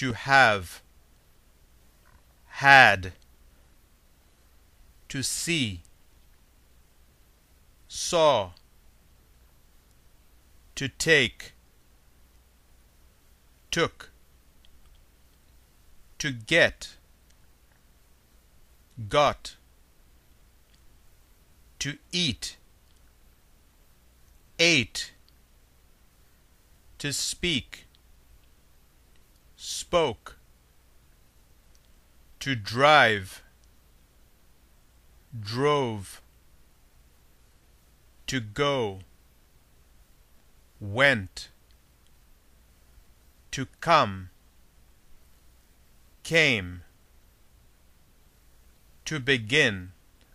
to have, had, to see, saw, to take, took, to get, got, to eat, ate, to speak, spoke, to drive, drove, to go, went, to come, came, to begin,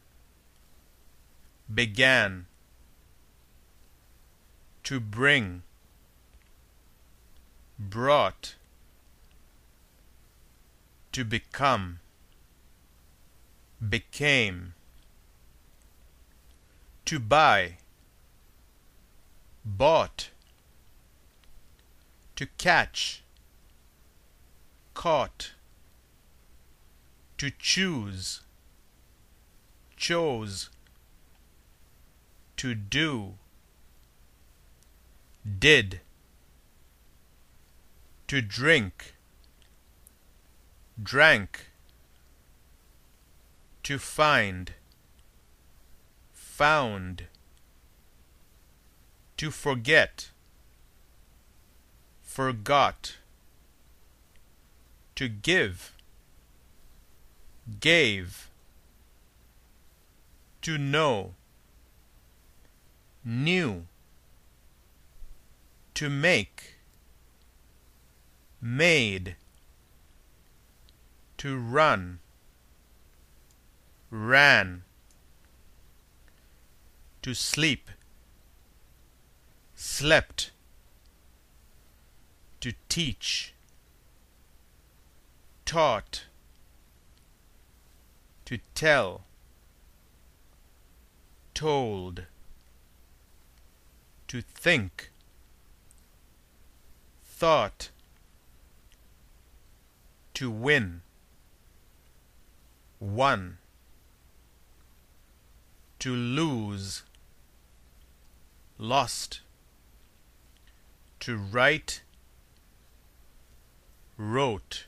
began, to bring, brought, to become, became, to buy, bought, to catch, caught, to choose, chose, to do, did, to drink, drank, to find, found, to forget, forgot, to give, gave, to know, knew, to make, made, to run, ran, to sleep, slept, to teach, taught, to tell, told, to think, thought, to win, won, to lose, lost, to write, wrote,